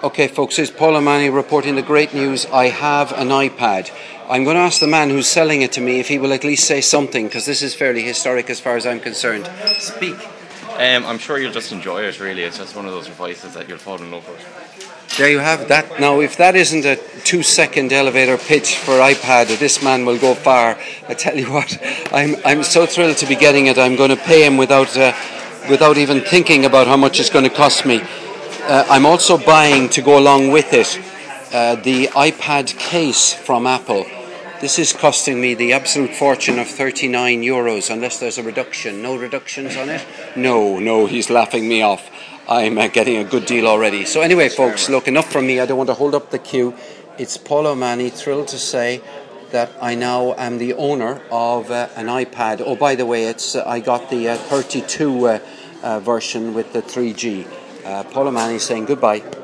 Okay, folks, it's Paul O'Mahony reporting the great news. I have an iPad. I'm going to ask the man who's selling it to me if he will at least say something, because this is fairly historic as far as I'm concerned. Speak. I'm sure you'll just enjoy it, really. It's just one of those devices that you'll fall in love with. There you have that. Now, if that isn't a 2-second elevator pitch for iPad, this man will go far. I tell you what, I'm so thrilled to be getting it. I'm going to pay him without even thinking about how much it's going to cost me. I'm also buying, to go along with it, the iPad case from Apple. This is costing me the absolute fortune of €39, unless there's a reduction. No reductions on it? No, he's laughing me off. I'm getting a good deal already. So anyway, folks, look, enough from me. I don't want to hold up the queue. It's Paul O'Mahony, thrilled to say that I now am the owner of an iPad. Oh, by the way, I got the 32 version with the 3G. Paul O'Mahony saying goodbye.